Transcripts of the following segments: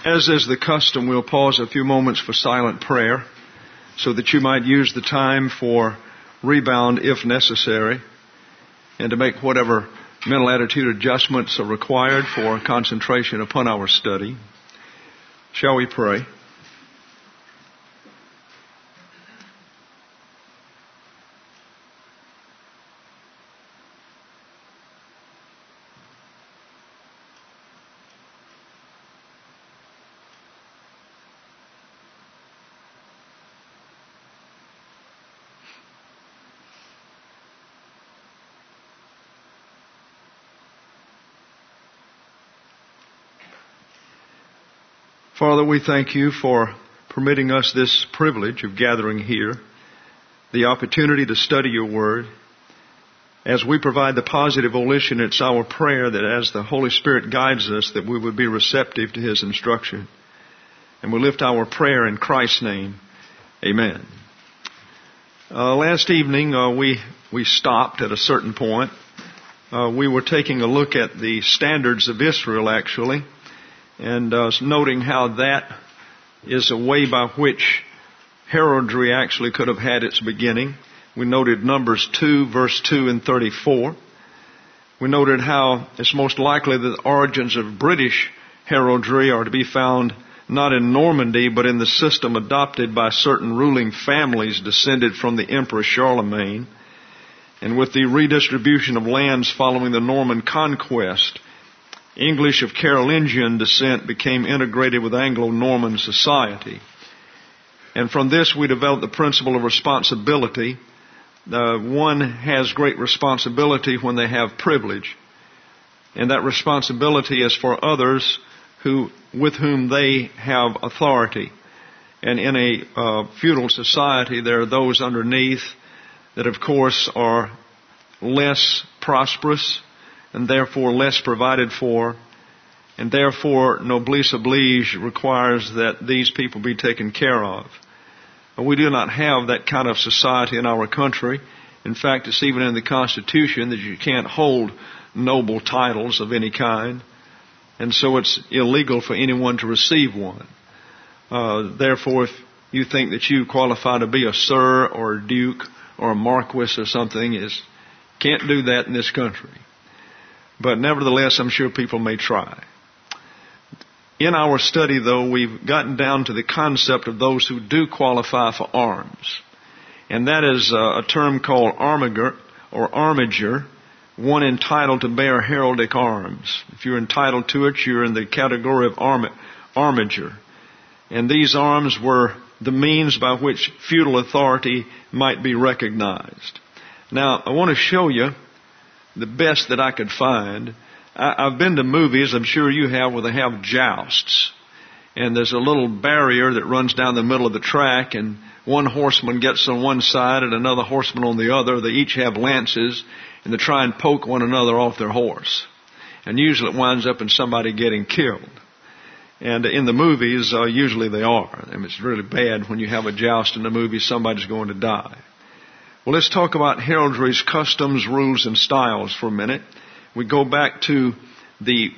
As is the custom, we'll pause a few moments for silent prayer so that you might use the time for rebound if necessary and to make whatever mental attitude adjustments are required for concentration upon our study. Shall we pray? Father, we thank you for permitting us this privilege of gathering here, the opportunity to study your word. As we provide the positive volition, it's our prayer that as the Holy Spirit guides us, that we would be receptive to his instruction. And we lift our prayer in Christ's name. Amen. Last evening, we stopped at a certain point. We were taking a look at the standards of Israel, actually, and noting how that is a way by which heraldry actually could have had its beginning. We noted Numbers 2, verse 2 and 34. We noted how it's most likely that the origins of British heraldry are to be found not in Normandy, but in the system adopted by certain ruling families descended from the Emperor Charlemagne. And with the redistribution of lands following the Norman conquest, English of Carolingian descent became integrated with Anglo-Norman society. And from this we developed the principle of responsibility. One has great responsibility when they have privilege. And that responsibility is for others with whom they have authority. And in a feudal society, there are those underneath that, of course, are less prosperous and therefore less provided for, and therefore noblesse oblige requires that these people be taken care of. But we do not have that kind of society in our country. In fact, it's even in the Constitution that you can't hold noble titles of any kind, and so it's illegal for anyone to receive one. Therefore, if you think that you qualify to be a sir or a duke or a marquis or something, can't do that in this country. But nevertheless, I'm sure people may try. In our study, though, we've gotten down to the concept of those who do qualify for arms. And that is a term called armiger or armiger, one entitled to bear heraldic arms. If you're entitled to it, you're in the category of armiger. And these arms were the means by which feudal authority might be recognized. Now, I want to show you the best that I could find. I've been to movies, I'm sure you have, where they have jousts. And there's a little barrier that runs down the middle of the track, and one horseman gets on one side and another horseman on the other. They each have lances, and they try and poke one another off their horse. And usually it winds up in somebody getting killed. And in the movies, usually they are. I mean, it's really bad when you have a joust in the movie, somebody's going to die. Well, let's talk about heraldry's customs, rules, and styles for a minute. We go back to the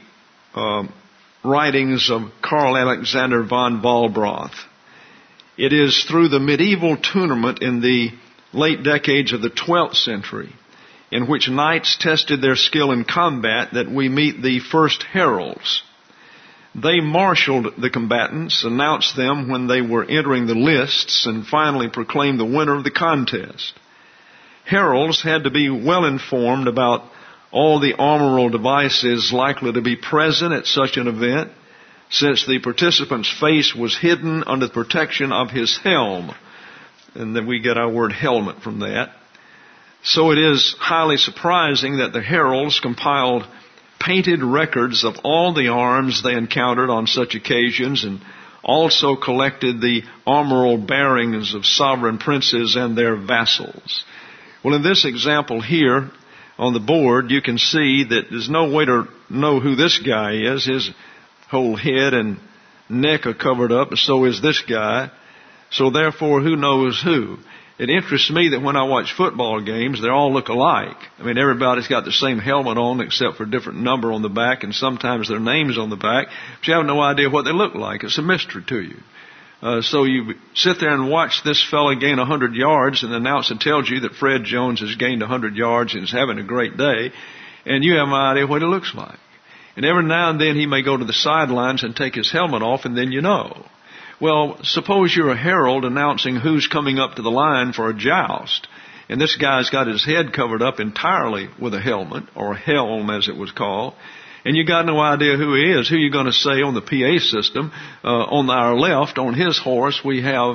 writings of Carl Alexander von Walrath. It is through the medieval tournament in the late decades of the 12th century, in which knights tested their skill in combat, that we meet the first heralds. They marshaled the combatants, announced them when they were entering the lists, and finally proclaimed the winner of the contest. Heralds had to be well informed about all the armoral devices likely to be present at such an event, since the participant's face was hidden under the protection of his helm. And then we get our word helmet from that. So it is highly surprising that the heralds compiled painted records of all the arms they encountered on such occasions, and also collected the armoral bearings of sovereign princes and their vassals. Well, in this example here on the board, you can see that there's no way to know who this guy is. His whole head and neck are covered up, and so is this guy. So therefore, who knows who? It interests me that when I watch football games, they all look alike. I mean, everybody's got the same helmet on except for a different number on the back, and sometimes their name's on the back, but you have no idea what they look like. It's a mystery to you. So you sit there and watch this fella gain 100 yards, and the announcer tells you that Fred Jones has gained 100 yards and is having a great day, and you have no idea what it looks like. And every now and then he may go to the sidelines and take his helmet off, and then you know. Well, suppose you're a herald announcing who's coming up to the line for a joust, and this guy's got his head covered up entirely with a helmet, or a helm as it was called, and you got no idea who he is. Who are you going to say on the PA system? On our left, on his horse, we have,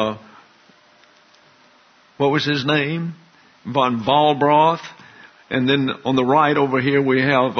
what was his name? Von Walbroth. And then on the right over here, we have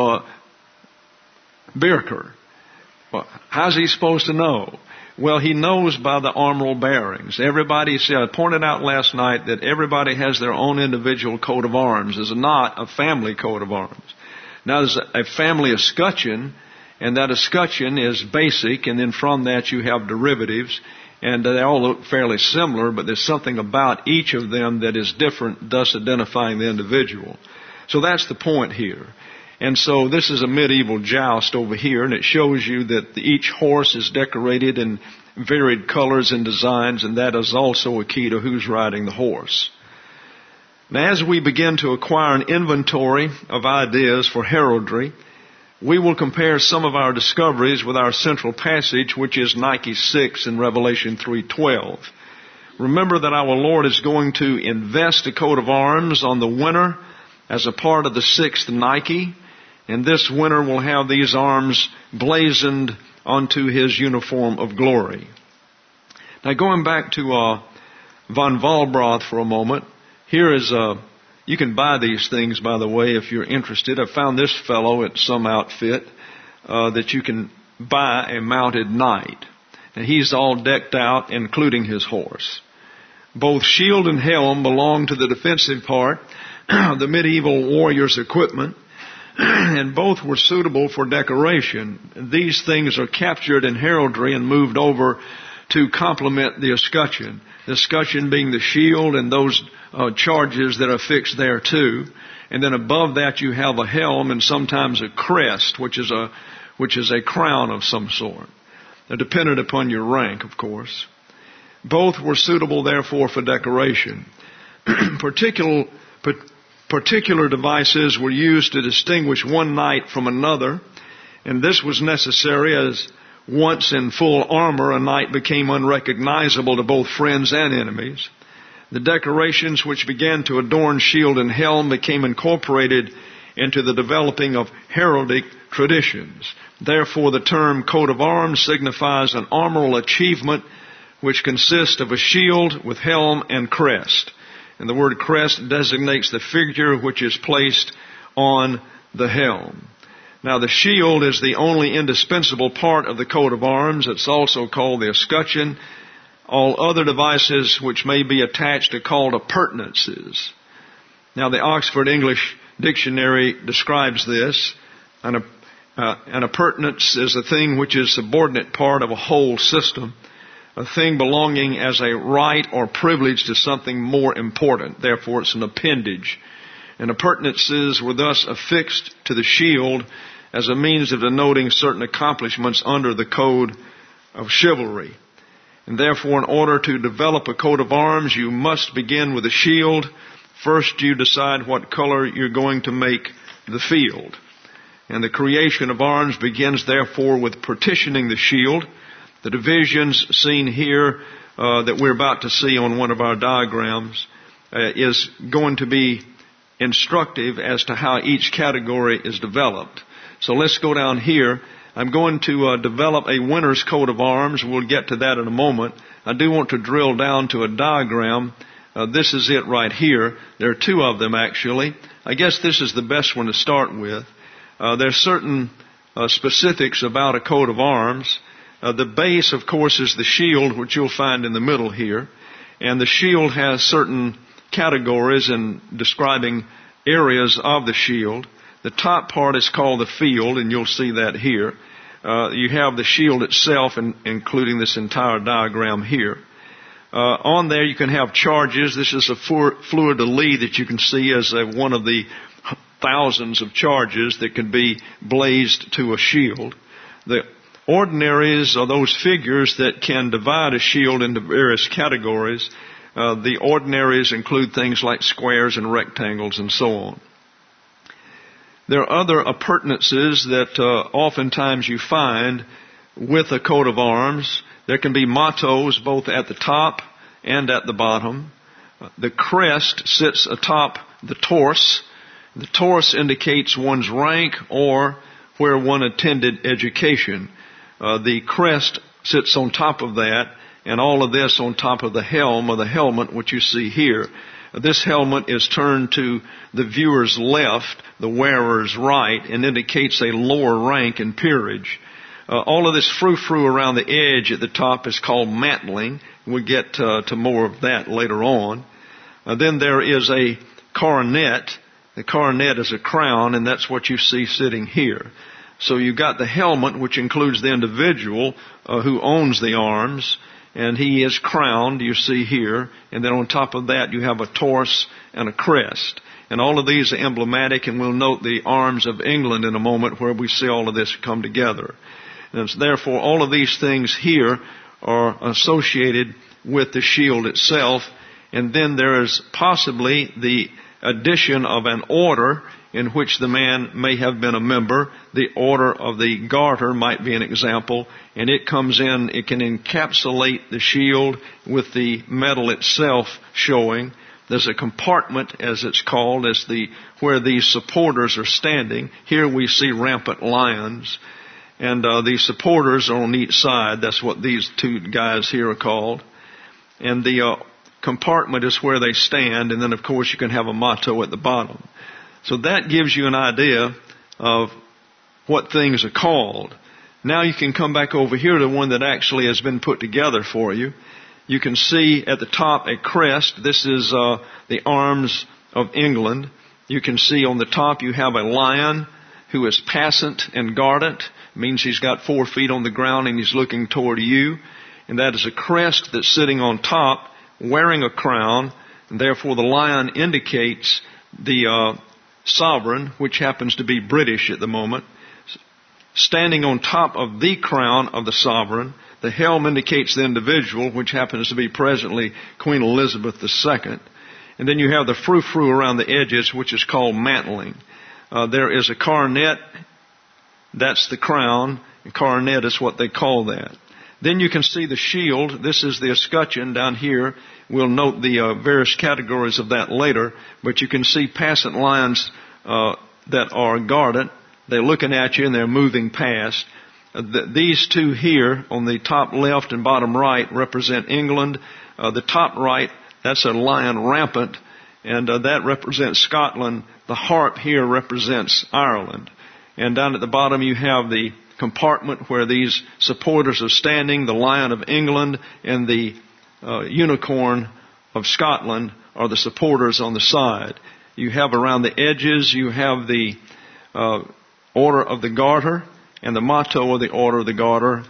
Birker. Well, how's he supposed to know? Well, he knows by the armoral bearings. Everybody said, I pointed out last night that everybody has their own individual coat of arms. There's not a family coat of arms. Now, there's a family escutcheon, and that escutcheon is basic, and then from that you have derivatives, and they all look fairly similar, but there's something about each of them that is different, thus identifying the individual. So that's the point here. And so this is a medieval joust over here, and it shows you that each horse is decorated in varied colors and designs, and that is also a key to who's riding the horse. Now, as we begin to acquire an inventory of ideas for heraldry, we will compare some of our discoveries with our central passage, which is Nike 6 in Revelation 3:12. Remember that our Lord is going to invest a coat of arms on the winner as a part of the 6th Nike, and this winner will have these arms blazoned onto his uniform of glory. Now, going back to von Walbroth for a moment, here is you can buy these things, by the way, if you're interested. I found this fellow at some outfit that you can buy a mounted knight. And he's all decked out, including his horse. Both shield and helm belong to the defensive part of the medieval warrior's equipment, and both were suitable for decoration. These things are captured in heraldry and moved over to complement the escutcheon. The escutcheon being the shield and those charges that are fixed there too. And then above that you have a helm and sometimes a crest, which is a crown of some sort. Dependent upon your rank, of course. Both were suitable, therefore, for decoration. Particular devices were used to distinguish one knight from another, and this was necessary as once in full armor, a knight became unrecognizable to both friends and enemies. The decorations which began to adorn shield and helm became incorporated into the developing of heraldic traditions. Therefore, the term coat of arms signifies an armoral achievement which consists of a shield with helm and crest. And the word crest designates the figure which is placed on the helm. Now, the shield is the only indispensable part of the coat of arms. It's also called the escutcheon. All other devices which may be attached are called appurtenances. Now, the Oxford English Dictionary describes this. An appurtenance is a thing which is subordinate part of a whole system, a thing belonging as a right or privilege to something more important. Therefore, it's an appendage. And appurtenances were thus affixed to the shield as a means of denoting certain accomplishments under the code of chivalry. And therefore, in order to develop a coat of arms, you must begin with a shield. First, you decide what color you're going to make the field. And the creation of arms begins, therefore, with partitioning the shield. The divisions seen here that we're about to see on one of our diagrams is going to be instructive as to how each category is developed. So let's go down here. I'm going to develop a winner's coat of arms. We'll get to that in a moment. I do want to drill down to a diagram. This is it right here. There are two of them, actually. I guess this is the best one to start with. There's certain specifics about a coat of arms. The base, of course, is the shield, which you'll find in the middle here. And the shield has certain categories in describing areas of the shield. The top part is called the field, and you'll see that here. You have the shield itself, including this entire diagram here. On there you can have charges. This is a fleur-de-lis that you can see as one of the thousands of charges that can be blazed to a shield. The ordinaries are those figures that can divide a shield into various categories. The ordinaries include things like squares and rectangles and so on. There are other appurtenances that oftentimes you find with a coat of arms. There can be mottos both at the top and at the bottom. The crest sits atop the torse. The torse indicates one's rank or where one attended education. The crest sits on top of that, and all of this on top of the helm or the helmet, which you see here. This helmet is turned to the viewer's left, the wearer's right, and indicates a lower rank and peerage. All of this frou-frou around the edge at the top is called mantling. We'll get to more of that later on. Then there is a coronet. The coronet is a crown, and that's what you see sitting here. So you've got the helmet, which includes the individual who owns the arms, and he is crowned, you see here. And then on top of that, you have a torse and a crest. And all of these are emblematic, and we'll note the arms of England in a moment where we see all of this come together. And therefore, all of these things here are associated with the shield itself. And then there is possibly the addition of an order in which the man may have been a member. The order of the garter might be an example. And it comes in, it can encapsulate the shield with the metal itself showing. There's a compartment, as it's called, where these supporters are standing. Here we see rampant lions. And these supporters are on each side. That's what these two guys here are called. And the compartment is where they stand. And then, of course, you can have a motto at the bottom. So that gives you an idea of what things are called. Now you can come back over here to one that actually has been put together for you. You can see at the top a crest. This is the arms of England. You can see on the top you have a lion who is passant and guardant. Means he's got 4 feet on the ground and he's looking toward you. And that is a crest that's sitting on top, wearing a crown. And therefore the lion indicates the sovereign, which happens to be British at the moment. Standing on top of the crown of the sovereign, the helm indicates the individual, which happens to be presently Queen Elizabeth II. And then you have the frou-frou around the edges, which is called mantling. There is a coronet. That's the crown. And coronet is what they call that. Then you can see the shield. This is the escutcheon down here. We'll note the various categories of that later. But you can see passant lions that are guarded. They're looking at you and they're moving past. These two here on the top left and bottom right represent England. The top right, that's a lion rampant, and that represents Scotland. The harp here represents Ireland. And down at the bottom you have the compartment where these supporters are standing. The lion of England and the unicorn of Scotland are the supporters on the side. You have around the edges, you have the Order of the Garter, and the motto of the Order of the Garter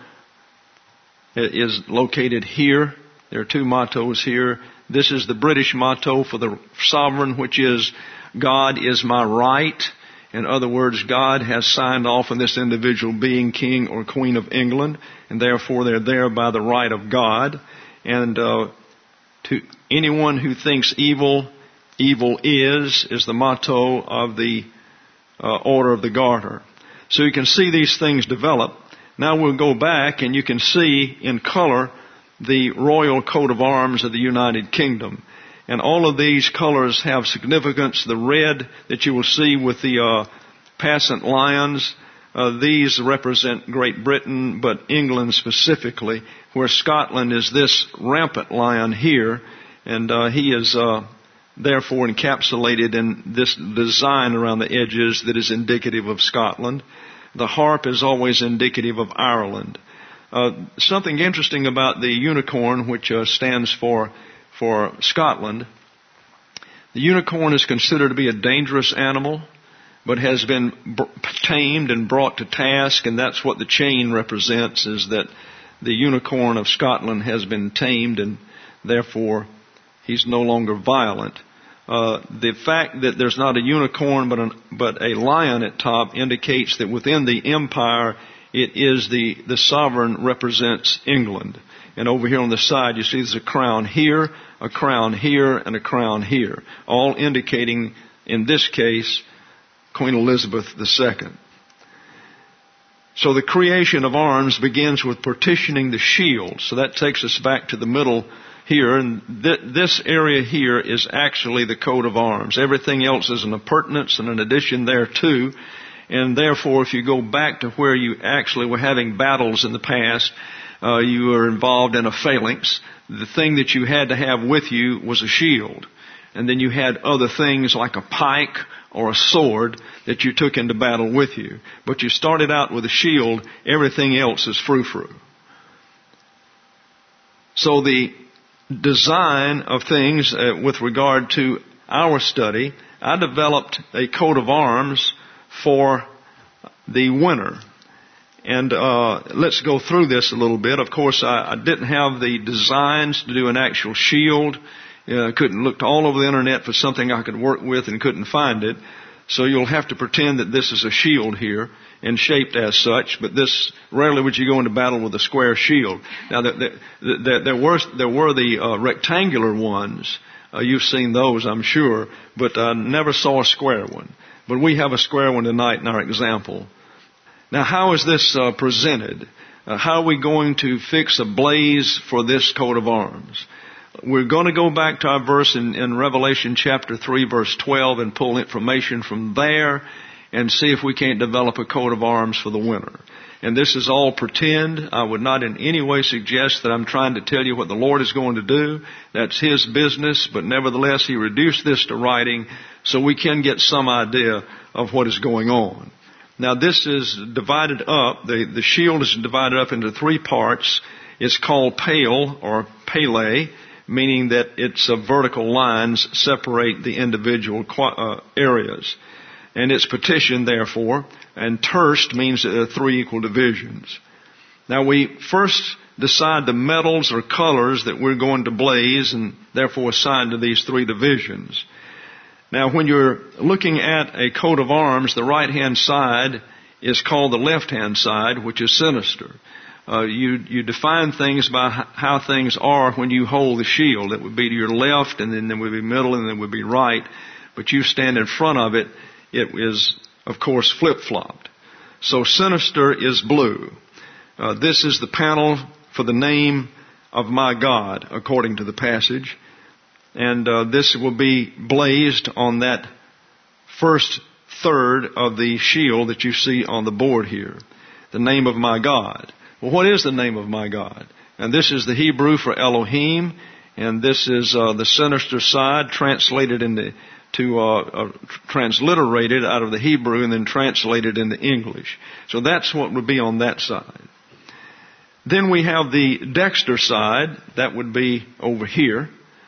is located here. There are two mottos here. This is the British motto for the sovereign, which is, God is my right. In other words, God has signed off on this individual being king or queen of England, and therefore they're there by the right of God. And to anyone who thinks evil, evil is the motto of the Order of the Garter. So you can see these things develop. Now we'll go back and you can see in color the royal coat of arms of the United Kingdom. And all of these colors have significance. The red that you will see with the passant lions, these represent Great Britain, but England specifically, where Scotland is this rampant lion here, and he is therefore encapsulated in this design around the edges that is indicative of Scotland. The harp is always indicative of Ireland. Something interesting about the unicorn, which stands for Scotland. The unicorn is considered to be a dangerous animal, but has been tamed and brought to task, and that's what the chain represents, is that the unicorn of Scotland has been tamed, and Therefore, he's no longer violent. The fact that there's not a unicorn but a lion at top indicates that within the empire, it is the sovereign represents England. And over here on the side, you see there's a crown here, a crown here, and a crown here, all indicating, in this case, Queen Elizabeth II. So the creation of arms begins with partitioning the shield. So that takes us back to the middle here. And this area here is actually the coat of arms. Everything else is an appurtenance and an addition thereto. And therefore, if you go back to where you actually were having battles in the past, you were involved in a phalanx, the thing that you had to have with you was a shield. And then you had other things like a pike or a sword that you took into battle with you. But you started out with a shield, everything else is frou-frou. So the design of things with regard to our study, I developed a coat of arms for the winter. And let's go through this a little bit. Of course, I didn't have the designs to do an actual shield. Couldn't look all over the internet for something I could work with and couldn't find it. So you'll have to pretend that this is a shield here and shaped as such. But this, rarely would you go into battle with a square shield. Now, there were the rectangular ones. You've seen those, I'm sure. But I never saw a square one. But we have a square one tonight in our example. Now, how is this presented? How are we going to fix a blaze for this coat of arms? We're going to go back to our verse in Revelation chapter 3, verse 12, and pull information from there and see if we can't develop a coat of arms for the winter. And this is all pretend. I would not in any way suggest that I'm trying to tell you what the Lord is going to do. That's His business, but nevertheless, He reduced this to writing so we can get some idea of what is going on. Now, this is divided up. The shield is divided up into three parts. It's called pale or pele, meaning that its vertical lines separate the individual areas. And it's partitioned, therefore, and terced means that there are three equal divisions. Now, we first decide the metals or colors that we're going to blaze and therefore assign to these three divisions. Now, when you're looking at a coat of arms, the right-hand side is called the left-hand side, which is sinister. You define things by how things are when you hold the shield. It would be to your left, and then there would be middle, and then there would be right. But you stand in front of it, it is, of course, flip-flopped. So sinister is blue. This is the panel for the name of my God, according to the passage. And this will be blazed on that first third of the shield that you see on the board here. The name of my God. Well, what is the name of my God? And this is the Hebrew for Elohim, and this is the sinister side translated transliterated out of the Hebrew and then translated into English. So that's what would be on that side. Then we have the dexter side. That would be over here.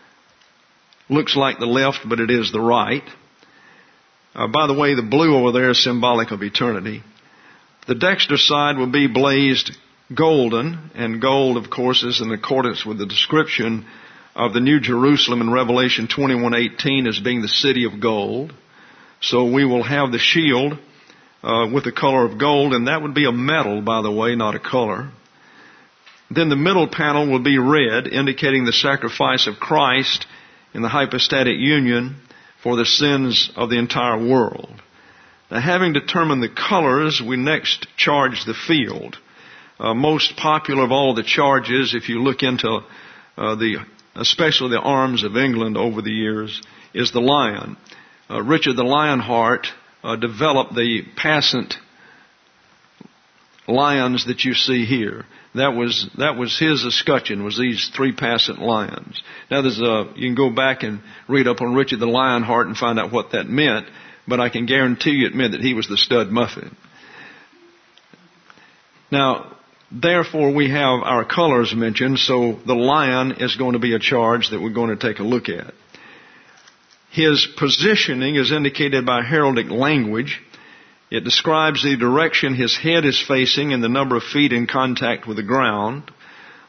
Looks like the left, but it is the right. By the way, the blue over there is symbolic of eternity. The dexter side will be blazed golden, and gold, of course, is in accordance with the description of the New Jerusalem in Revelation 21:18 as being the city of gold. So we will have the shield with the color of gold, and that would be a metal, by the way, not a color. Then the middle panel will be red, indicating the sacrifice of Christ in the hypostatic union for the sins of the entire world. Now, having determined the colors, we next charge the field. Most popular of all the charges, if you look into especially the arms of England over the years, is the lion. Richard the Lionheart developed the passant lions that you see here. That was his escutcheon, was these three passant lions. Now you can go back and read up on Richard the Lionheart and find out what that meant, but I can guarantee you it meant that he was the stud muffin. Now, therefore we have our colors mentioned, so the lion is going to be a charge that we're going to take a look at. His positioning is indicated by heraldic language. It describes the direction his head is facing and the number of feet in contact with the ground.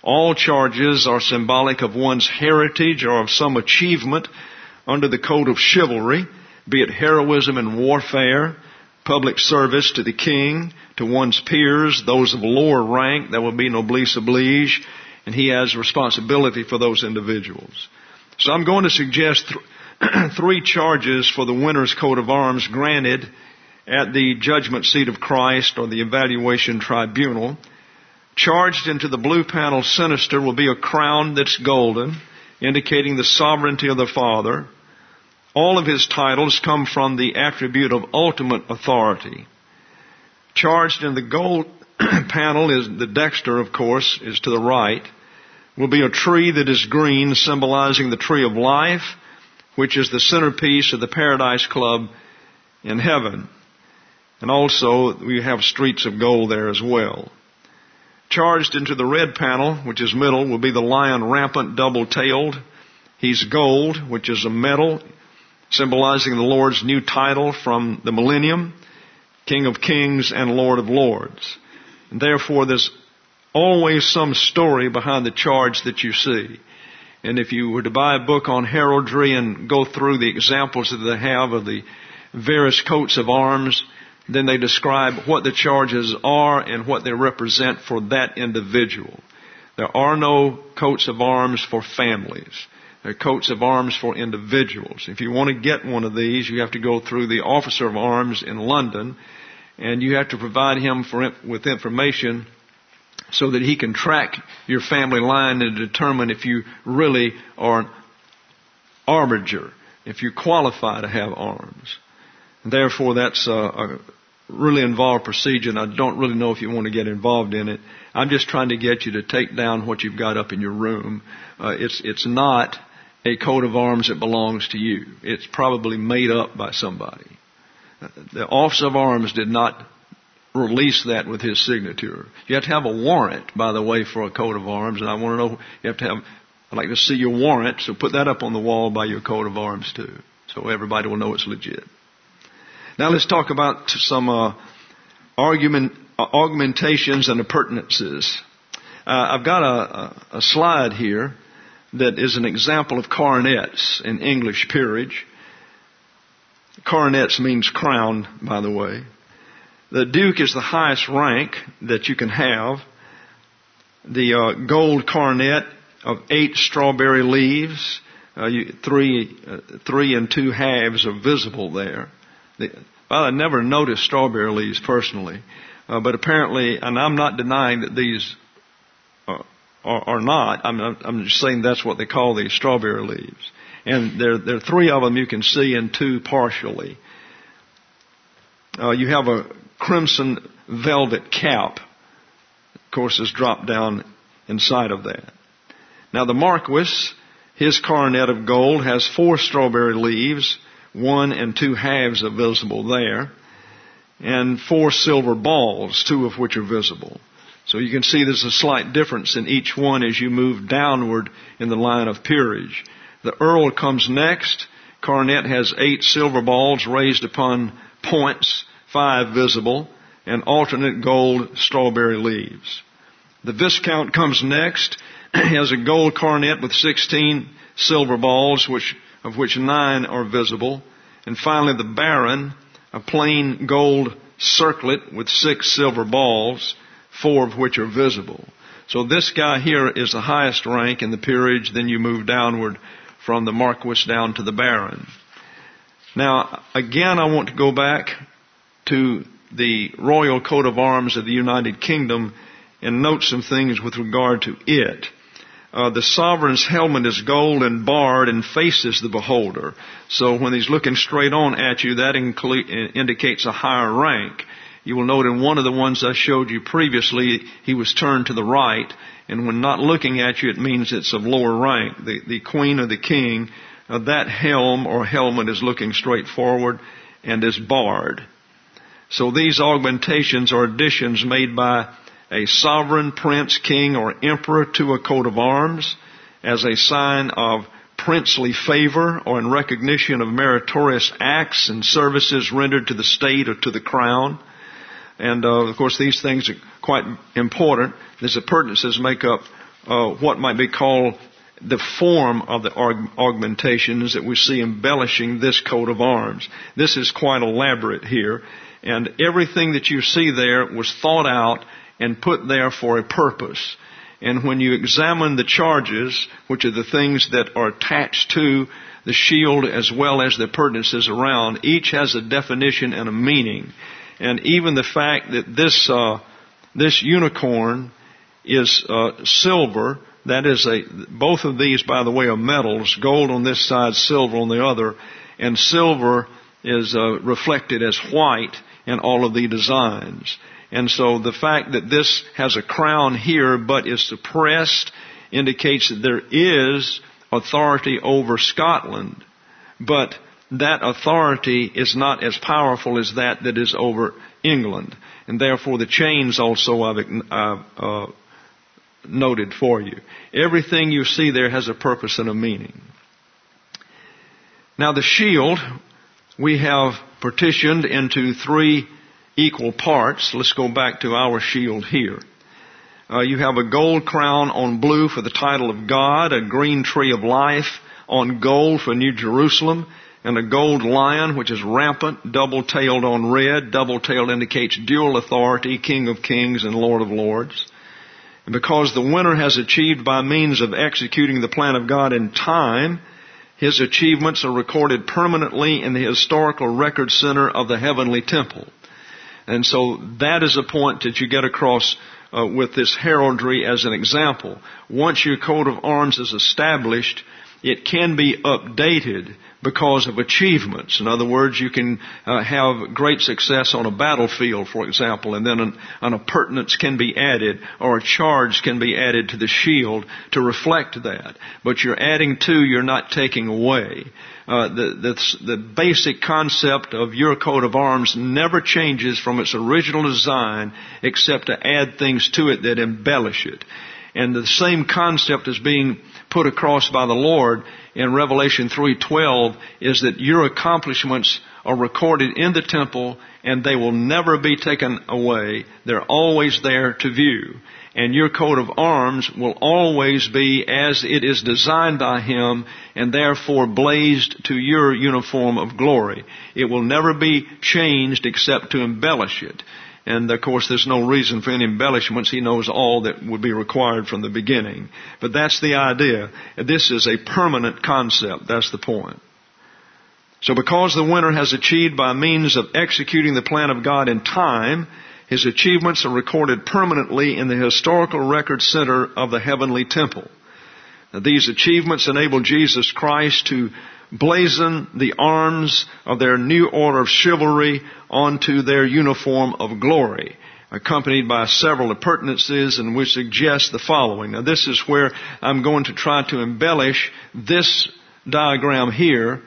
All charges are symbolic of one's heritage or of some achievement under the code of chivalry, be it heroism in warfare, public service to the king, to one's peers, those of lower rank, that would be noblesse oblige, and he has responsibility for those individuals. So I'm going to suggest three charges for the winner's coat of arms granted at the judgment seat of Christ or the evaluation tribunal. Charged into the blue panel sinister will be a crown that's golden, indicating the sovereignty of the Father. All of his titles come from the attribute of ultimate authority. Charged in the gold panel is the dexter, of course, is to the right, will be a tree that is green, symbolizing the tree of life, which is the centerpiece of the Paradise Club in heaven. And also, we have streets of gold there as well. Charged into the red panel, which is middle, will be the lion rampant, double-tailed. He's gold, which is a metal, symbolizing the Lord's new title from the millennium, King of Kings and Lord of Lords. And therefore, there's always some story behind the charge that you see. And if you were to buy a book on heraldry and go through the examples that they have of the various coats of arms, then they describe what the charges are and what they represent for that individual. There are no coats of arms for families. They're coats of arms for individuals. If you want to get one of these, you have to go through the officer of arms in London, and you have to provide him with information so that he can track your family line and determine if you really are an armiger, if you qualify to have arms. And therefore, that's a really involved procedure, and I don't really know if you want to get involved in it. I'm just trying to get you to take down what you've got up in your room. It's not a coat of arms that belongs to you. It's probably made up by somebody. The office of arms did not release that with his signature. You have to have a warrant, by the way, for a coat of arms, and I want to know, you have to have, I'd like to see your warrant, so put that up on the wall by your coat of arms too, so everybody will know it's legit. Now let's talk about some augmentations and appurtenances. I've got a slide here that is an example of coronets in English peerage. Coronets means crown, by the way. The duke is the highest rank that you can have. The gold coronet of 8 strawberry leaves, 3 and 2 halves are visible there. I never noticed strawberry leaves personally, but apparently, and I'm not denying that these are not. I'm just saying that's what they call these strawberry leaves. And there are 3 of them you can see and 2 partially. You have a crimson velvet cap, of course, is dropped down inside of that. Now the Marquis, his coronet of gold has 4 strawberry leaves, 1 and 2 halves are visible there, and 4 silver balls, 2 of which are visible. So you can see there's a slight difference in each one as you move downward in the line of peerage. The Earl comes next. Coronet has 8 silver balls raised upon points, 5 visible, and alternate gold strawberry leaves. The Viscount comes next. He has a gold coronet with 16 silver balls, of which 9 are visible. And finally, the Baron, a plain gold circlet with 6 silver balls, 4 of which are visible. So this guy here is the highest rank in the peerage. Then you move downward from the Marquis down to the Baron. Now, again, I want to go back to the royal coat of arms of the United Kingdom and note some things with regard to it. The sovereign's helmet is gold and barred and faces the beholder. So when he's looking straight on at you, that indicates a higher rank. You will note in one of the ones I showed you previously, he was turned to the right. And when not looking at you, it means it's of lower rank. The queen or the king, that helm or helmet is looking straight forward and is barred. So these augmentations are additions made by a sovereign, prince, king, or emperor to a coat of arms as a sign of princely favor or in recognition of meritorious acts and services rendered to the state or to the crown. And, of course, these things are quite important. These appurtenances make up what might be called the form of the augmentations that we see embellishing this coat of arms. This is quite elaborate here, and everything that you see there was thought out and put there for a purpose. And when you examine the charges, which are the things that are attached to the shield as well as the appurtenances around, each has a definition and a meaning. And even the fact that this unicorn is silver, that is both of these, by the way, are metals, gold on this side, silver on the other, and silver is reflected as white in all of the designs. And so the fact that this has a crown here but is suppressed indicates that there is authority over Scotland, but that authority is not as powerful as that is over England. And therefore the chains also I've noted for you. Everything you see there has a purpose and a meaning. Now the shield we have partitioned into 3 equal parts. Let's go back to our shield here. You have a gold crown on blue for the title of God, a green tree of life on gold for New Jerusalem, and a gold lion which is rampant, double-tailed on red. Double-tailed indicates dual authority, King of Kings and Lord of Lords. And because the winner has achieved by means of executing the plan of God in time, his achievements are recorded permanently in the historical record center of the heavenly temple. And so that is a point that you get across with this heraldry as an example. Once your coat of arms is established, it can be updated because of achievements. In other words, you can have great success on a battlefield, for example, and then an appurtenance can be added, or a charge can be added to the shield to reflect that. But you're adding to, you're not taking away. The basic concept of your coat of arms never changes from its original design except to add things to it that embellish it. And the same concept is being put across by the Lord in Revelation 3:12 is that your accomplishments are recorded in the temple and they will never be taken away. They're always there to view. And your coat of arms will always be as it is designed by Him and therefore blazed to your uniform of glory. It will never be changed except to embellish it. And of course there's no reason for any embellishments. He knows all that would be required from the beginning. But that's the idea. This is a permanent concept. That's the point. So because the winner has achieved by means of executing the plan of God in time, his achievements are recorded permanently in the historical record center of the heavenly temple. Now, these achievements enable Jesus Christ to blazon the arms of their new order of chivalry onto their uniform of glory, accompanied by several appurtenances, and we suggest the following. Now this is where I'm going to try to embellish this diagram here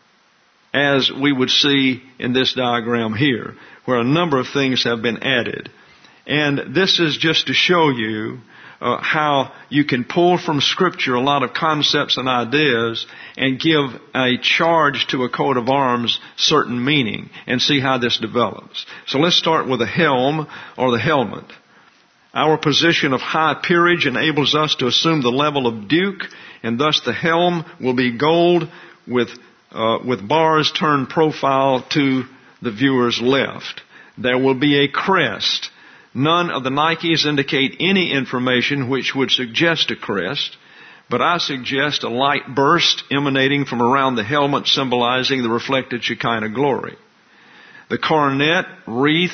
as we would see in this diagram here, where a number of things have been added. And this is just to show you how you can pull from Scripture a lot of concepts and ideas and give a charge to a coat of arms certain meaning and see how this develops. So let's start with the helm or the helmet. Our position of high peerage enables us to assume the level of duke, and thus the helm will be gold with bars turned profile to the viewer's left. There will be a crest. None of the Nikes indicate any information which would suggest a crest, but I suggest a light burst emanating from around the helmet symbolizing the reflected Shekinah glory. The coronet, wreath,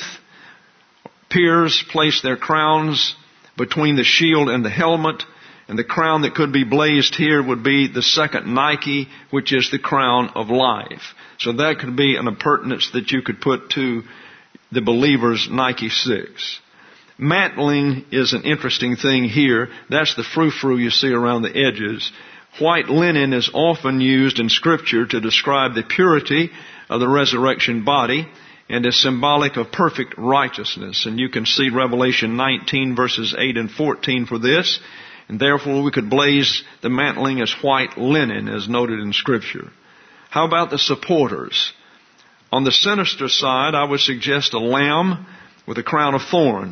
peers place their crowns between the shield and the helmet, and the crown that could be blazed here would be the second Nike, which is the crown of life. So that could be an appurtenance that you could put to the believer's Nike 6. Mantling is an interesting thing here. That's the frou-frou you see around the edges. White linen is often used in Scripture to describe the purity of the resurrection body and is symbolic of perfect righteousness. And you can see Revelation 19 verses 8 and 14 for this. And therefore we could blaze the mantling as white linen as noted in Scripture. How about the supporters? On the sinister side, I would suggest a lamb with a crown of thorns.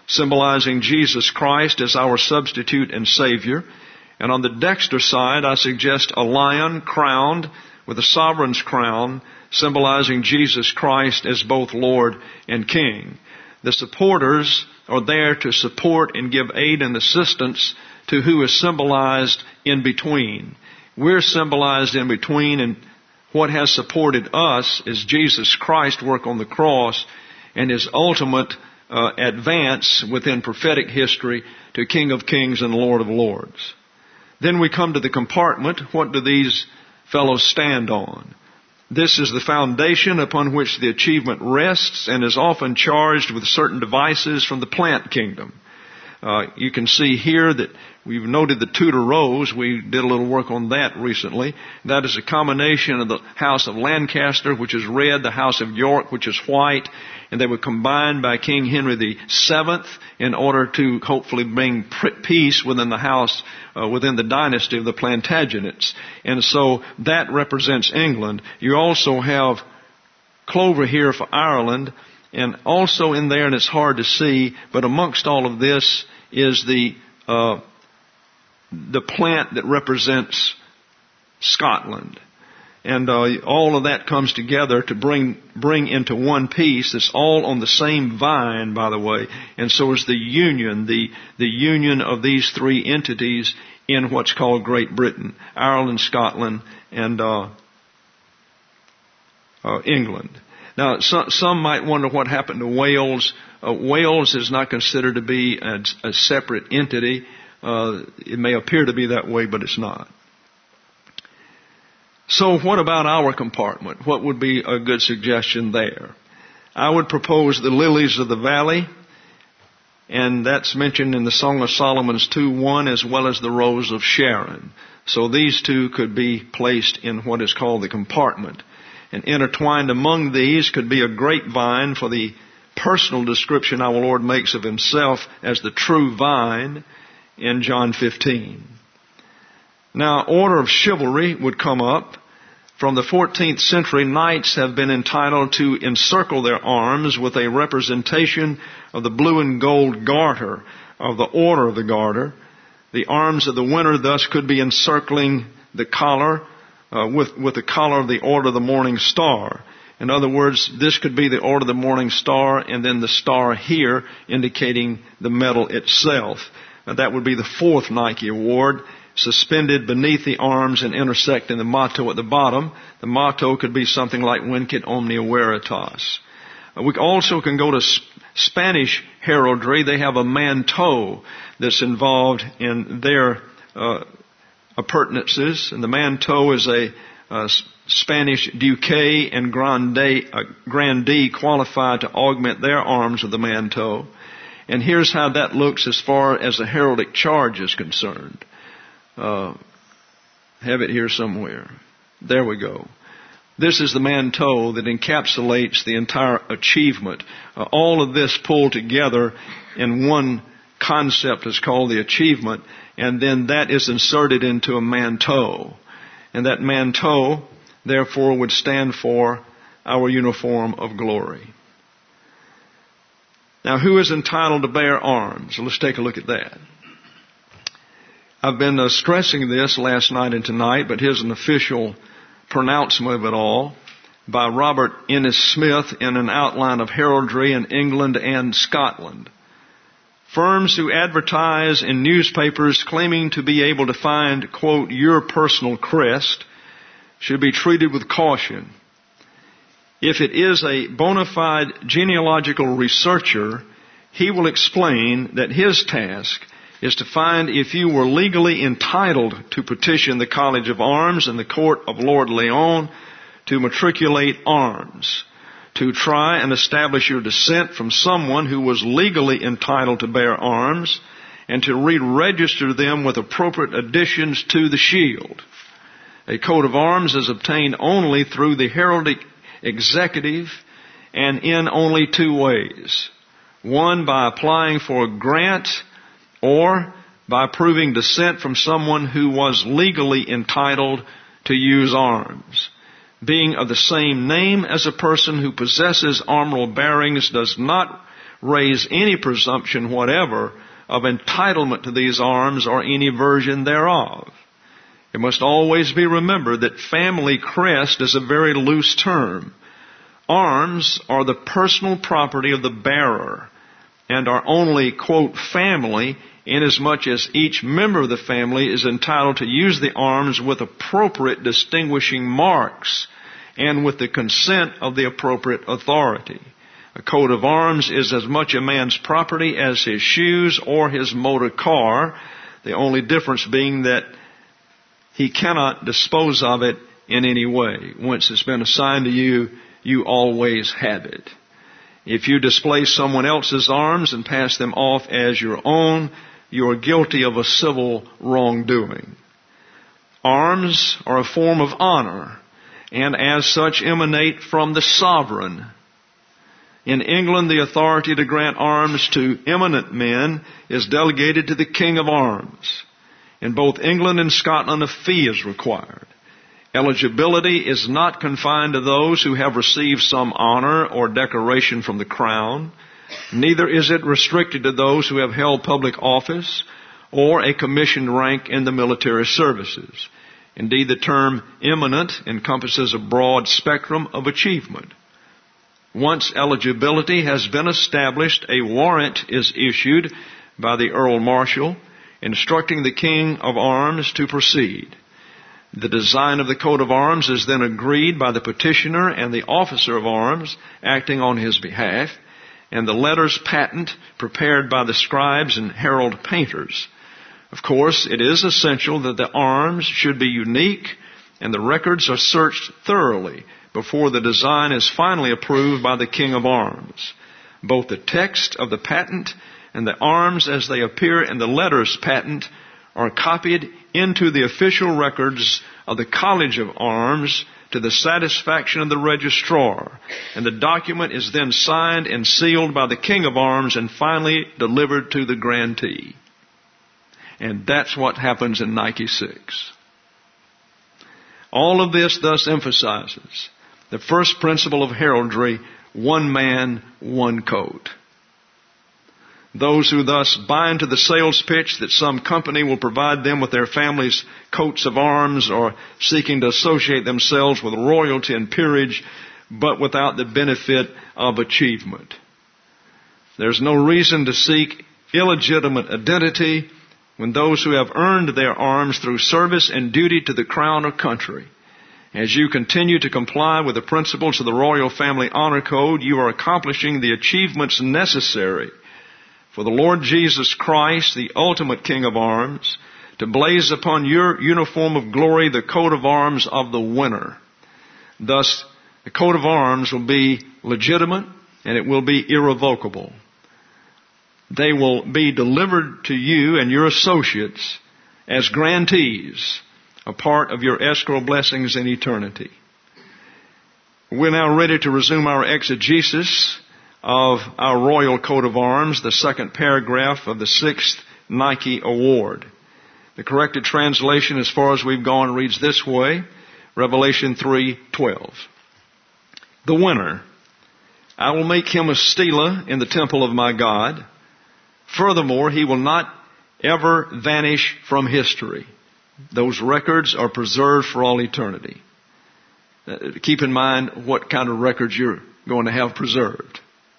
symbolizing Jesus Christ as our substitute and Savior. And on the dexter side, I suggest a lion crowned with a sovereign's crown, symbolizing Jesus Christ as both Lord and King. The supporters are there to support and give aid and assistance to who is symbolized in between. We're symbolized in between, and what has supported us is Jesus Christ's work on the cross and His ultimate advance within prophetic history to King of Kings and Lord of Lords. Then we come to the compartment. What do these fellows stand on? This is the foundation upon which the achievement rests and is often charged with certain devices from the plant kingdom. You can see here that we've noted the Tudor rose. We did a little work on that recently. That is a combination of the House of Lancaster, which is red, the House of York, which is white, and they were combined by King Henry VII in order to hopefully bring peace within the house, within the dynasty of the Plantagenets. And so that represents England. You also have clover here for Ireland, and also in there, and it's hard to see, but amongst all of this is the plant that represents Scotland. And all of that comes together to bring into one piece. It's all on the same vine, by the way. And so is the union, the union of these three entities in what's called Great Britain: Ireland, Scotland, and England. Now, some might wonder what happened to Wales. Wales is not considered to be a separate entity. It may appear to be that way, but it's not. So what about our compartment? What would be a good suggestion there? I would propose the lilies of the valley, and that's mentioned in the Song of Solomon's 2:1, as well as the rose of Sharon. So these two could be placed in what is called the compartment. And intertwined among these could be a grapevine for the personal description our Lord makes of Himself as the true vine in John 15. Now, order of chivalry would come up. From the 14th century, knights have been entitled to encircle their arms with a representation of the blue and gold garter of the order of the garter. The arms of the winner thus could be encircling the collar with the collar of the Order of the Morning Star. In other words, this could be the Order of the Morning Star, and then the star here indicating the medal itself. That would be the fourth Nike award, suspended beneath the arms and intersecting the motto at the bottom. The motto could be something like Vincit Omnia Veritas. We also can go to Spanish heraldry. They have a manteau that's involved in their appurtenances, and the manteau is a Spanish duque and grandee qualified to augment their arms with the manteau. And here's how that looks as far as the heraldic charge is concerned. Have it here somewhere. There we go. This is the manteau that encapsulates the entire achievement. All of this pulled together in one concept is called the achievement, and then that is inserted into a manteau. And that manteau, therefore, would stand for our uniform of glory. Now, who is entitled to bear arms? Let's take a look at that. I've been stressing this last night and tonight, but here's an official pronouncement of it all by Robert Ennis Smith in an outline of heraldry in England and Scotland. Firms who advertise in newspapers claiming to be able to find, quote, your personal crest should be treated with caution. If it is a bona fide genealogical researcher, he will explain that his task is to find if you were legally entitled to petition the College of Arms and the Court of Lord Leon to matriculate arms, to try and establish your descent from someone who was legally entitled to bear arms, and to re-register them with appropriate additions to the shield. A coat of arms is obtained only through the heraldic executive and in only two ways. One, by applying for a grant, or by proving descent from someone who was legally entitled to use arms. Being of the same name as a person who possesses armoral bearings does not raise any presumption whatever of entitlement to these arms or any version thereof. It must always be remembered that family crest is a very loose term. Arms are the personal property of the bearer and are only, quote, family inasmuch as each member of the family is entitled to use the arms with appropriate distinguishing marks and with the consent of the appropriate authority. A coat of arms is as much a man's property as his shoes or his motor car, the only difference being that he cannot dispose of it in any way. Once it's been assigned to you, you always have it. If you display someone else's arms and pass them off as your own, you are guilty of a civil wrongdoing. Arms are a form of honor, and as such emanate from the sovereign. In England, the authority to grant arms to eminent men is delegated to the King of Arms. In both England and Scotland, a fee is required. Eligibility is not confined to those who have received some honor or decoration from the crown. Neither is it restricted to those who have held public office or a commissioned rank in the military services. Indeed, the term eminent encompasses a broad spectrum of achievement. Once eligibility has been established, a warrant is issued by the Earl Marshal, instructing the King of Arms to proceed. The design of the coat of arms is then agreed by the petitioner and the officer of arms acting on his behalf, and the letters patent prepared by the scribes and herald painters. Of course, it is essential that the arms should be unique and the records are searched thoroughly before the design is finally approved by the King of Arms. Both the text of the patent and the arms as they appear in the letters patent are copied into the official records of the College of Arms to the satisfaction of the registrar, and the document is then signed and sealed by the King of Arms and finally delivered to the grantee. And that's what happens in Nike 6. All of this thus emphasizes the first principle of heraldry, one man, one coat. Those who thus buy into the sales pitch that some company will provide them with their family's coats of arms are seeking to associate themselves with royalty and peerage, but without the benefit of achievement. There's no reason to seek illegitimate identity when those who have earned their arms through service and duty to the crown or country. As you continue to comply with the principles of the Royal Family Honor Code, you are accomplishing the achievements necessary for the Lord Jesus Christ, the ultimate King of Arms, to blaze upon your uniform of glory the coat of arms of the winner. Thus, the coat of arms will be legitimate and it will be irrevocable. They will be delivered to you and your associates as grantees, a part of your escrow blessings in eternity. We're now ready to resume our exegesis of our Royal Coat of Arms, the second paragraph of the 6th Nike Award. The corrected translation, as far as we've gone, reads this way, Revelation 3:12. The winner, I will make him a stela in the temple of my God. Furthermore, he will not ever vanish from history. Those records are preserved for all eternity. Keep in mind what kind of records you're going to have preserved.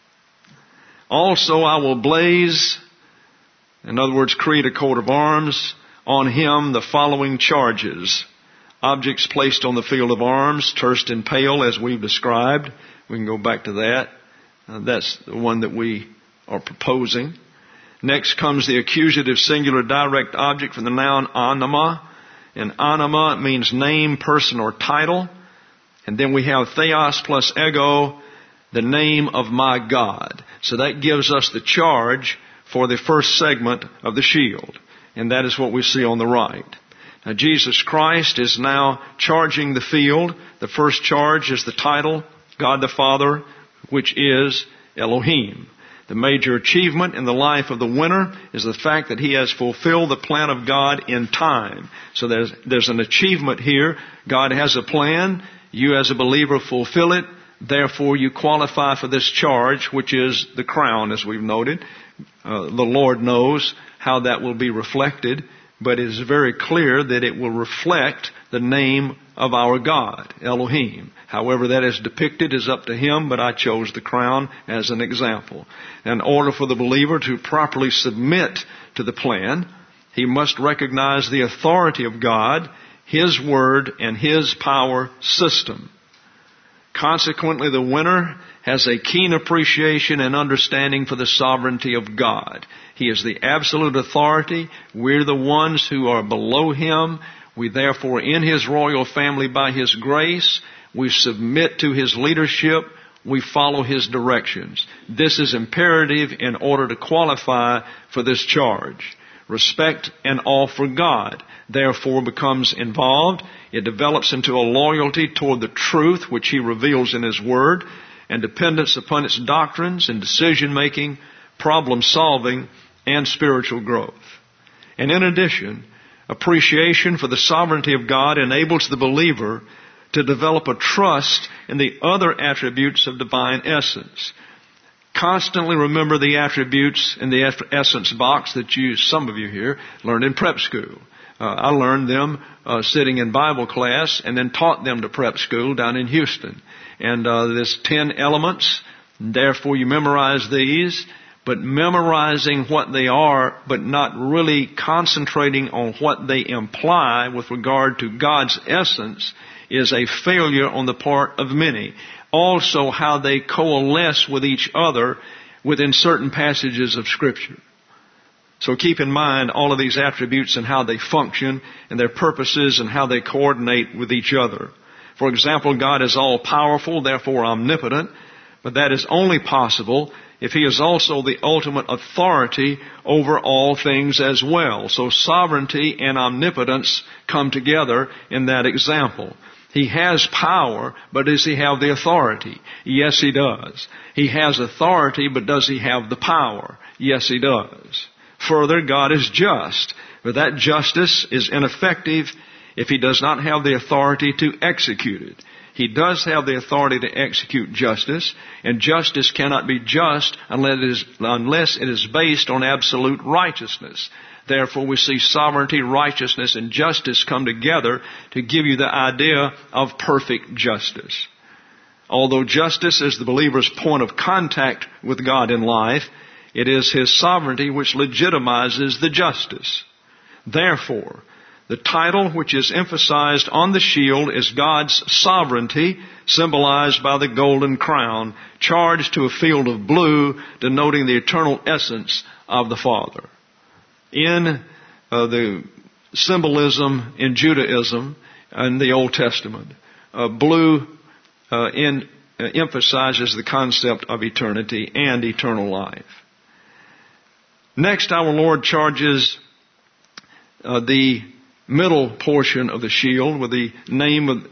Also, I will blaze, in other words, create a coat of arms, on him the following charges. Objects placed on the field of arms, terse and pale, as we've described. We can go back to that. That's the one that we are proposing. Next comes the accusative singular direct object from the noun anima. And anima means name, person, or title. And then we have theos plus ego, the name of my God. So that gives us the charge for the first segment of the shield. And that is what we see on the right. Now Jesus Christ is now charging the field. The first charge is the title, God the Father, which is Elohim. The major achievement in the life of the winner is the fact that he has fulfilled the plan of God in time. So there's an achievement here. God has a plan. You as a believer fulfill it Therefore, you qualify for this charge, which is the crown, as we've noted. The Lord knows how that will be reflected, but it is very clear that it will reflect the name of our God, Elohim. However that is depicted is up to Him, but I chose the crown as an example. In order for the believer to properly submit to the plan, he must recognize the authority of God, His Word, and His power system. Consequently, the winner has a keen appreciation and understanding for the sovereignty of God. He is the absolute authority. We're the ones who are below Him. We therefore, in His royal family by His grace, we submit to His leadership. We follow His directions. This is imperative in order to qualify for this charge. Respect and awe for God therefore becomes involved. It develops into a loyalty toward the truth which He reveals in His Word, and dependence upon its doctrines in decision-making, problem-solving, and spiritual growth. And in addition, appreciation for the sovereignty of God enables the believer to develop a trust in the other attributes of divine essence. Constantly remember the attributes in the essence box that some of you here, learned in prep school. I learned them sitting in Bible class and then taught them to prep school down in Houston. And there's 10 elements. Therefore, you memorize these, but memorizing what they are, but not really concentrating on what they imply with regard to God's essence is a failure on the part of many. Also, how they coalesce with each other within certain passages of Scripture. So keep in mind all of these attributes and how they function and their purposes and how they coordinate with each other. For example, God is all-powerful, therefore omnipotent, but that is only possible if He is also the ultimate authority over all things as well. So sovereignty and omnipotence come together in that example. He has power, but does He have the authority? Yes, He does. He has authority, but does He have the power? Yes, He does. Further, God is just, but that justice is ineffective if He does not have the authority to execute it. He does have the authority to execute justice, and justice cannot be just unless it is based on absolute righteousness. Therefore, we see sovereignty, righteousness, and justice come together to give you the idea of perfect justice. Although justice is the believer's point of contact with God in life, it is His sovereignty which legitimizes the justice. Therefore, the title which is emphasized on the shield is God's sovereignty, symbolized by the golden crown, charged to a field of blue, denoting the eternal essence of the Father. In the symbolism in Judaism and the Old Testament, blue emphasizes the concept of eternity and eternal life. Next, our Lord charges the middle portion of the shield with the name of,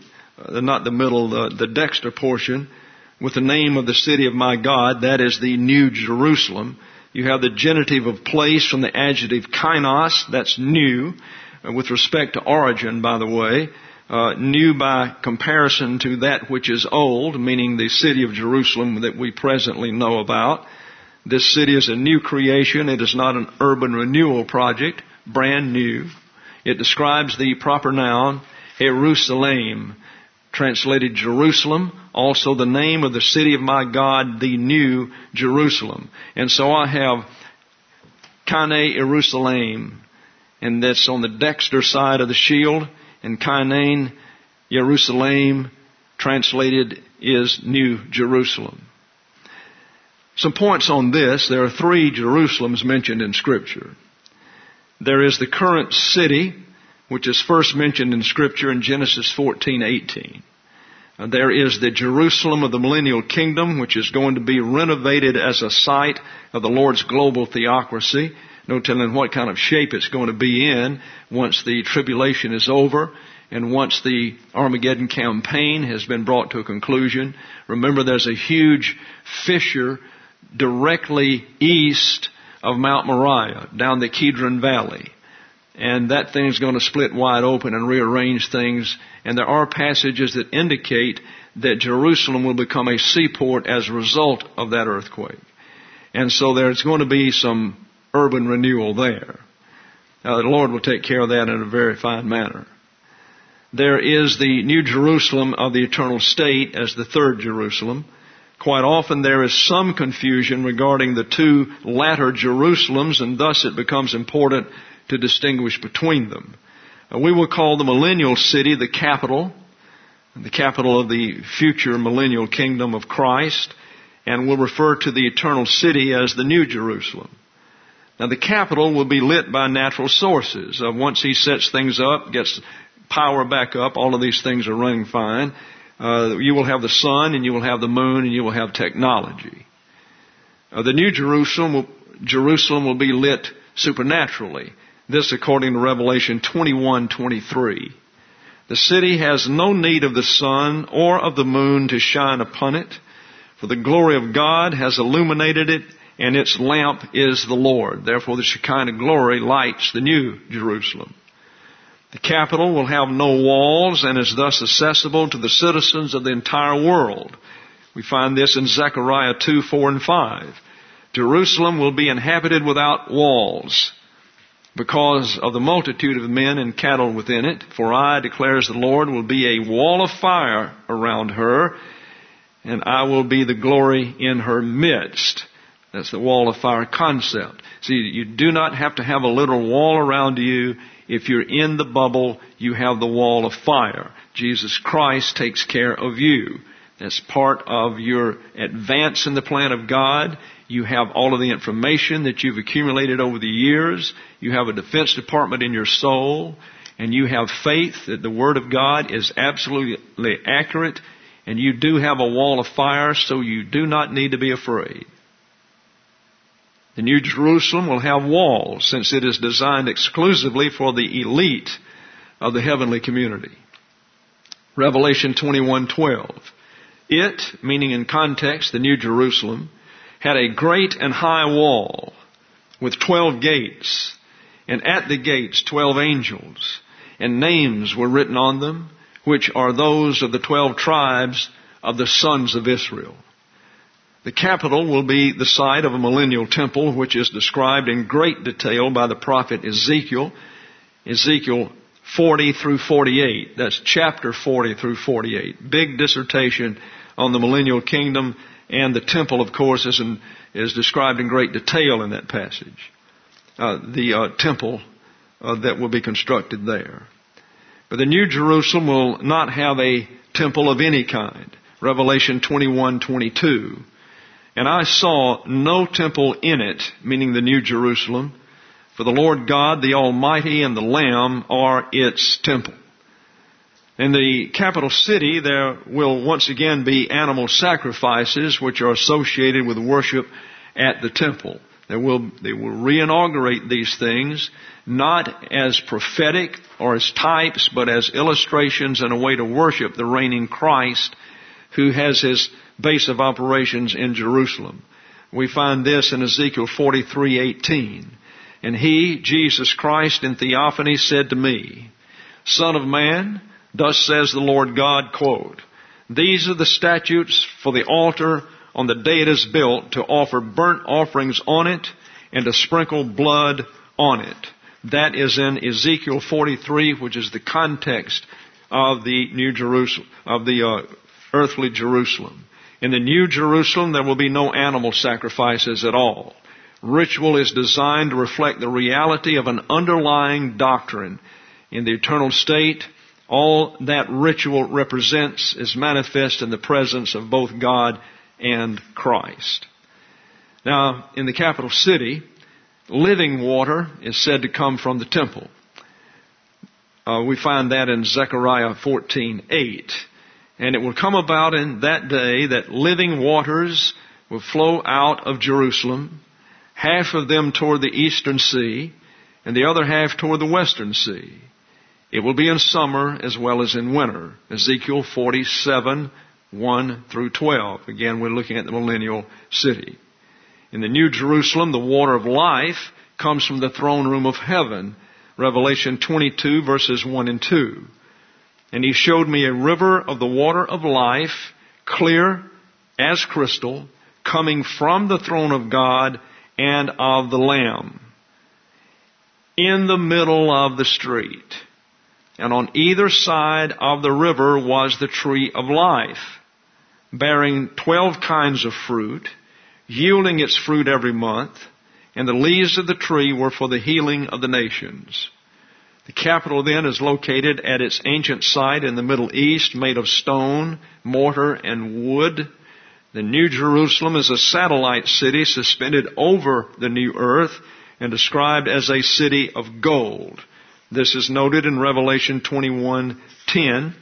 the dexter portion, with the name of the city of my God, that is the New Jerusalem. You have the genitive of place from the adjective kainos, that's new, with respect to origin, by the way. New by comparison to that which is old, meaning the city of Jerusalem that we presently know about. This city is a new creation. It is not an urban renewal project, brand new. It describes the proper noun, Jerusalem, translated Jerusalem, also the name of the city of my God, the New Jerusalem. And so I have Kane Jerusalem, and that's on the dexter side of the shield, and Kane Jerusalem, translated, is New Jerusalem. Some points on this. There are 3 Jerusalems mentioned in Scripture. There is the current city, which is first mentioned in Scripture in Genesis 14:18. There is the Jerusalem of the millennial kingdom, which is going to be renovated as a site of the Lord's global theocracy. No telling what kind of shape it's going to be in once the tribulation is over and once the Armageddon campaign has been brought to a conclusion. Remember, there's a huge fissure directly east of Mount Moriah, down the Kidron Valley. And that thing's going to split wide open and rearrange things. And there are passages that indicate that Jerusalem will become a seaport as a result of that earthquake. And so there's going to be some urban renewal there. Now, the Lord will take care of that in a very fine manner. There is the New Jerusalem of the eternal state as the third Jerusalem. Quite often there is some confusion regarding the two latter Jerusalems, and thus it becomes important to distinguish between them. We will call the millennial city the capital of the future millennial kingdom of Christ, and we'll refer to the eternal city as the New Jerusalem. Now, the capital will be lit by natural sources. Once He sets things up, gets power back up, all of these things are running fine. You will have the sun, and you will have the moon, and you will have technology. The New Jerusalem will be lit supernaturally. This according to Revelation 21:23. The city has no need of the sun or of the moon to shine upon it, for the glory of God has illuminated it, and its lamp is the Lord. Therefore the Shekinah glory lights the New Jerusalem. The capital will have no walls and is thus accessible to the citizens of the entire world. We find this in Zechariah 2:4 and 5. Jerusalem will be inhabited without walls, because of the multitude of men and cattle within it. For I, declares the Lord, will be a wall of fire around her, and I will be the glory in her midst. That's the wall of fire concept. See, you do not have to have a literal wall around you. If you're in the bubble, you have the wall of fire. Jesus Christ takes care of you. That's part of your advance in the plan of God. You have all of the information that you've accumulated over the years. You have a defense department in your soul. And you have faith that the Word of God is absolutely accurate. And you do have a wall of fire, so you do not need to be afraid. The New Jerusalem will have walls, since it is designed exclusively for the elite of the heavenly community. Revelation 21:12. It, meaning in context, the New Jerusalem, had a great and high wall with 12 gates, and at the gates 12 angels, and names were written on them, which are those of the 12 tribes of the sons of Israel. The capital will be the site of a millennial temple, which is described in great detail by the prophet Ezekiel. Ezekiel 40 through 48. That's chapter 40 through 48. Big dissertation on the millennial kingdom, and the temple, of course, is described in great detail in that passage. The temple that will be constructed there. But the New Jerusalem will not have a temple of any kind. Revelation 21:22. And I saw no temple in it, meaning the New Jerusalem, for the Lord God, the Almighty, and the Lamb are its temple. In the capital city, there will once again be animal sacrifices which are associated with worship at the temple. They will reinaugurate these things, not as prophetic or as types, but as illustrations and a way to worship the reigning Christ, who has His base of operations in Jerusalem. We find this in Ezekiel 43:18. And He, Jesus Christ, in theophany said to me, Son of man, thus says the Lord God, quote, These are the statutes for the altar on the day it is built, to offer burnt offerings on it and to sprinkle blood on it. That is in Ezekiel 43, which is the context of the New Jerusalem, of the earthly Jerusalem. In the New Jerusalem, there will be no animal sacrifices at all. Ritual is designed to reflect the reality of an underlying doctrine. In the eternal state, all that ritual represents is manifest in the presence of both God and Christ. Now, in the capital city, living water is said to come from the temple. We find that in Zechariah 14:8. And it will come about in that day that living waters will flow out of Jerusalem, half of them toward the eastern sea, and the other half toward the western sea. It will be in summer as well as in winter. Ezekiel 47:1 through 12. Again, we're looking at the millennial city. In the New Jerusalem, the water of life comes from the throne room of heaven. Revelation 22 verses 1 and 2. And he showed me a river of the water of life, clear as crystal, coming from the throne of God and of the Lamb, in the middle of the street. And on either side of the river was the tree of life, bearing 12 kinds of fruit, yielding its fruit every month, and the leaves of the tree were for the healing of the nations. The capital then is located at its ancient site in the Middle East, made of stone, mortar, and wood. The New Jerusalem is a satellite city suspended over the new earth and described as a city of gold. This is noted in Revelation 21:10,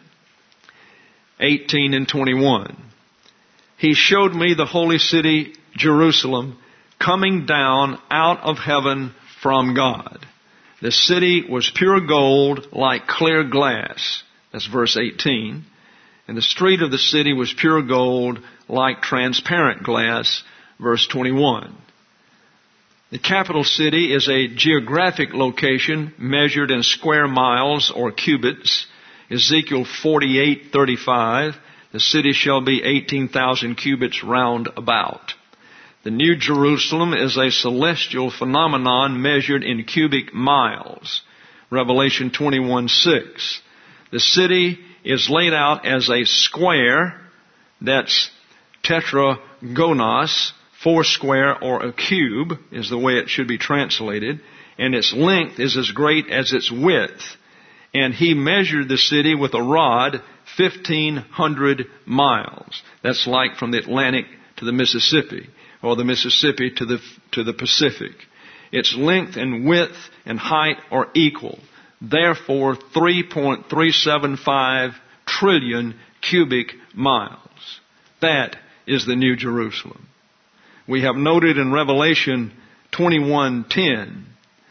18 and 21. He showed me the holy city, Jerusalem, coming down out of heaven from God. The city was pure gold like clear glass. That's verse 18. And the street of the city was pure gold like transparent glass. Verse 21. The capital city is a geographic location measured in square miles or cubits. Ezekiel 48:35. The city shall be 18,000 cubits round about. The New Jerusalem is a celestial phenomenon measured in cubic miles. Revelation 21:6. The city is laid out as a square, that's tetragonos, four square or a cube is the way it should be translated, and its length is as great as its width. And he measured the city with a rod 1,500 miles. That's like from the Atlantic to the Mississippi, or the Mississippi to the Pacific. Its length and width and height are equal. Therefore, 3.375 trillion cubic miles. That is the New Jerusalem. We have noted in Revelation 21:10.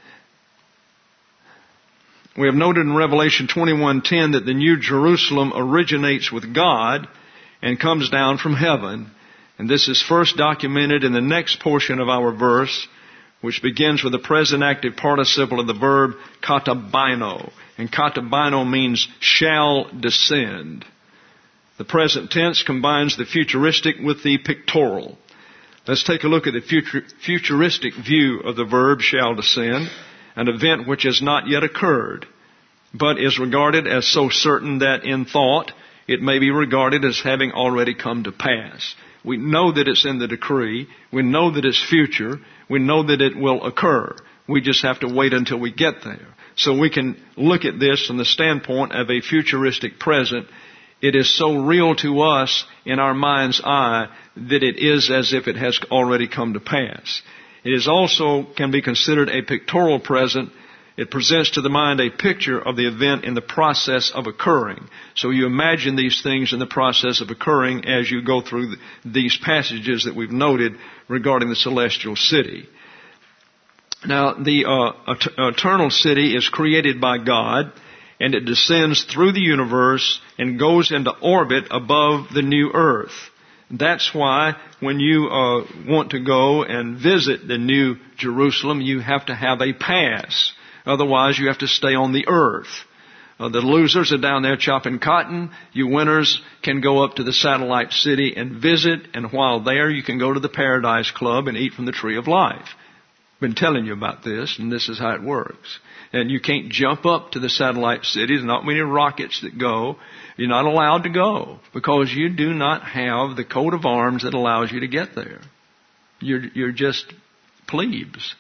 We have noted in Revelation 21:10 that the New Jerusalem originates with God and comes down from heaven. And this is first documented in the next portion of our verse, which begins with the present active participle of the verb katabino. And katabino means shall descend. The present tense combines the futuristic with the pictorial. Let's take a look at the futuristic view of the verb shall descend, an event which has not yet occurred, but is regarded as so certain that in thought it may be regarded as having already come to pass. We know that it's in the decree. We know that it's future. We know that it will occur. We just have to wait until we get there. So we can look at this from the standpoint of a futuristic present. It is so real to us in our mind's eye that it is as if it has already come to pass. It is also can be considered a pictorial present. It presents to the mind a picture of the event in the process of occurring. So you imagine these things in the process of occurring as you go through these passages that we've noted regarding the celestial city. Now, the eternal city is created by God, and it descends through the universe and goes into orbit above the new earth. That's why when you want to go and visit the New Jerusalem, you have to have a pass. Otherwise, you have to stay on the earth. The losers are down there chopping cotton. You winners can go up to the satellite city and visit. And while there, you can go to the Paradise Club and eat from the tree of life. I've been telling you about this, and this is how it works. And you can't jump up to the satellite city. There's not many rockets that go. You're not allowed to go because you do not have the coat of arms that allows you to get there. You're just plebes.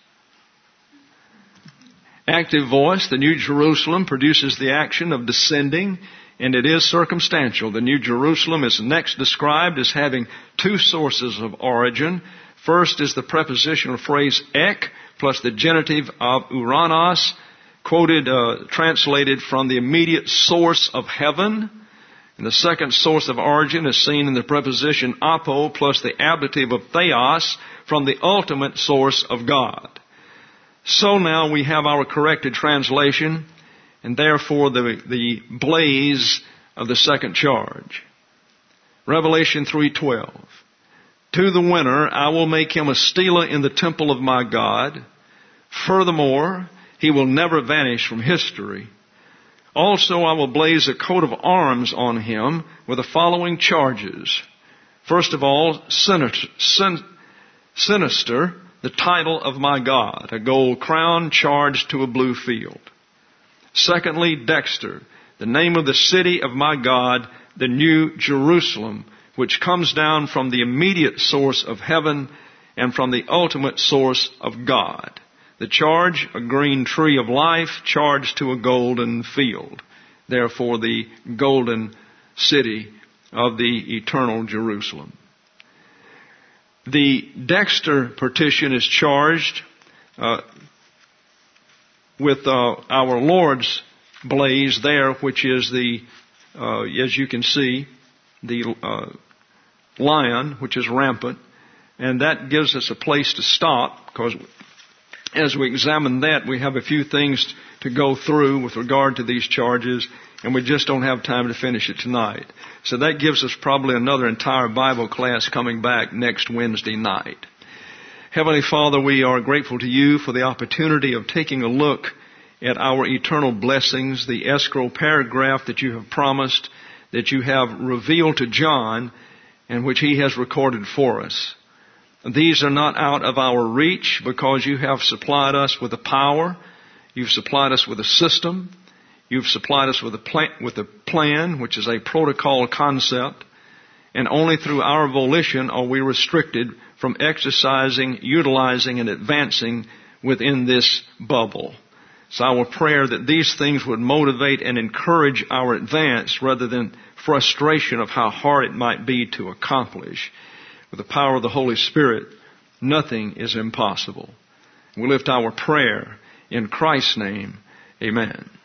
Active voice, the New Jerusalem produces the action of descending, and it is circumstantial. The New Jerusalem is next described as having two sources of origin. First is the prepositional phrase ek plus the genitive of uranos, translated from the immediate source of heaven. And the second source of origin is seen in the preposition apo plus the ablative of theos from the ultimate source of God. So now we have our corrected translation, and therefore the blaze of the second charge. Revelation 3:12. To the winner I will make him a stela in the temple of my God. Furthermore, he will never vanish from history. Also I will blaze a coat of arms on him with the following charges. First of all, sinister, the title of my God, a gold crown charged to a blue field. Secondly, dexter, the name of the city of my God, the New Jerusalem, which comes down from the immediate source of heaven and from the ultimate source of God. The charge, a green tree of life charged to a golden field. Therefore, the golden city of the eternal Jerusalem. The dexter partition is charged with our Lord's blaze there, which is the, as you can see, the lion, which is rampant. And that gives us a place to stop, because as we examine that, we have a few things to go through with regard to these charges, and we just don't have time to finish it tonight. So that gives us probably another entire Bible class coming back next Wednesday night. Heavenly Father, we are grateful to you for the opportunity of taking a look at our eternal blessings, the escrow paragraph that you have promised, that you have revealed to John, and which he has recorded for us. These are not out of our reach, because you have supplied us with a power, you've supplied us with a system, you've supplied us with a plan, which is a protocol concept, and only through our volition are we restricted from exercising, utilizing, and advancing within this bubble. It's our prayer that these things would motivate and encourage our advance rather than frustration of how hard it might be to accomplish. With the power of the Holy Spirit, nothing is impossible. We lift our prayer in Christ's name. Amen.